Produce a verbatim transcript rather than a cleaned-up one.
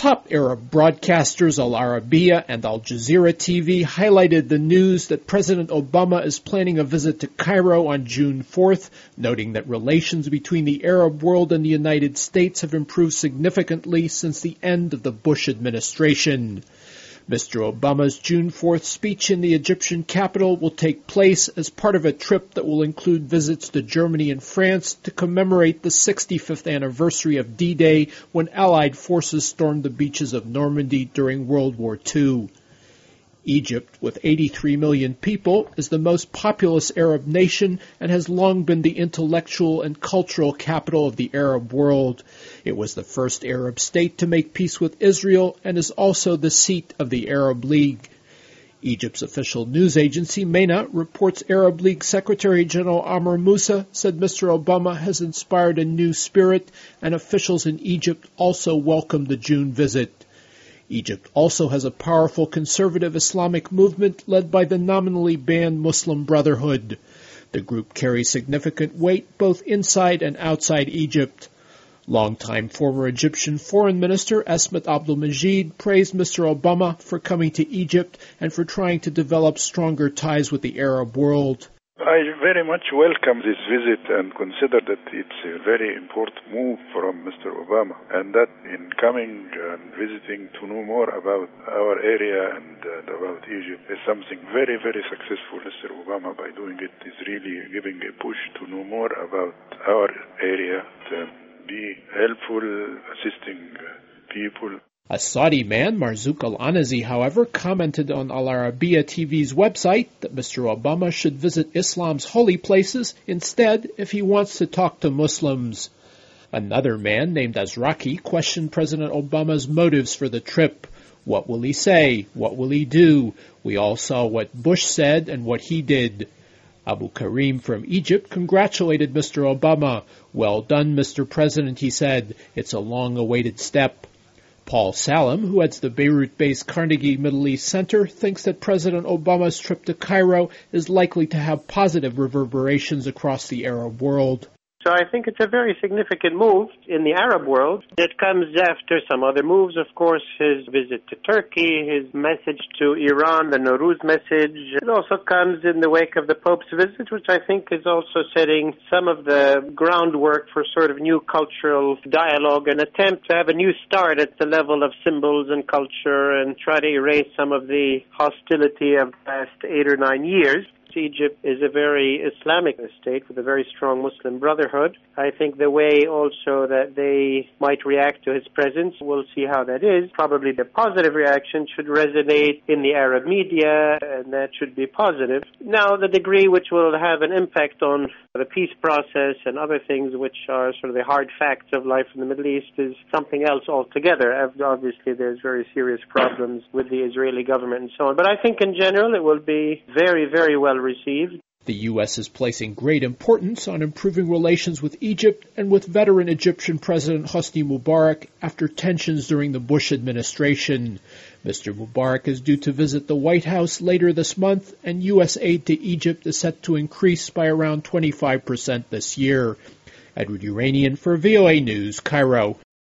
Top Arab broadcasters Al Arabiya and Al Jazeera T V highlighted the news that President Obama is planning a visit to Cairo on June fourth, noting that relations between the Arab world and the United States have improved significantly since the end of the Bush administration. Mister Obama's June fourth speech in the Egyptian capital will take place as part of a trip that will include visits to Germany and France to commemorate the sixty-fifth anniversary of D-Day, when Allied forces stormed the beaches of Normandy during World War Two. Egypt, with eighty-three million people, is the most populous Arab nation and has long been the intellectual and cultural capital of the Arab world. It was the first Arab state to make peace with Israel and is also the seat of the Arab League. Egypt's official news agency, MENA, reports Arab League Secretary General Amr Moussa said Mister Obama has inspired a new spirit, and officials in Egypt also welcomed the June visit. Egypt also has a powerful conservative Islamic movement led by the nominally banned Muslim Brotherhood. The group carries significant weight both inside and outside Egypt. Longtime former Egyptian Foreign Minister Esmat Abdel-Majid praised Mister Obama for coming to Egypt and for trying to develop stronger ties with the Arab world. I very much welcome this visit and consider that it's a very important move from Mister Obama, and that in coming and visiting to know more about our area and uh, about Egypt is something very, very successful. Mister Obama, by doing it, is really giving a push to know more about our area, to be helpful, assisting uh, people. A Saudi man, Marzouk Al-Anazi, however, commented on Al Arabiya T V's website that Mister Obama should visit Islam's holy places instead if he wants to talk to Muslims. Another man named Azraqi questioned President Obama's motives for the trip. What will he say? What will he do? We all saw what Bush said and what he did. Abu Karim from Egypt congratulated Mister Obama. Well done, Mister President, he said. It's a long-awaited step. Paul Salam, who heads the Beirut-based Carnegie Middle East Center, thinks that President Obama's trip to Cairo is likely to have positive reverberations across the Arab world. So I think it's a very significant move in the Arab world. It comes after some other moves, of course, his visit to Turkey, his message to Iran, the Nowruz message. It also comes in the wake of the Pope's visit, which I think is also setting some of the groundwork for sort of new cultural dialogue, an attempt to have a new start at the level of symbols and culture and try to erase some of the hostility of the past eight or nine years. Egypt is a very Islamic state with a very strong Muslim Brotherhood. I think the way also that they might react to his presence, we'll see how that is. Probably the positive reaction should resonate in the Arab media, and that should be positive. Now, the degree which will have an impact on the peace process and other things which are sort of the hard facts of life in the Middle East is something else altogether. Obviously, there's very serious problems with the Israeli government and so on. But I think in general it will be very, very well received. The U S is placing great importance on improving relations with Egypt and with veteran Egyptian President Hosni Mubarak after tensions during the Bush administration. Mister Mubarak is due to visit the White House later this month, and U S aid to Egypt is set to increase by around twenty-five percent this year. Edward Uranian for V O A News, Cairo.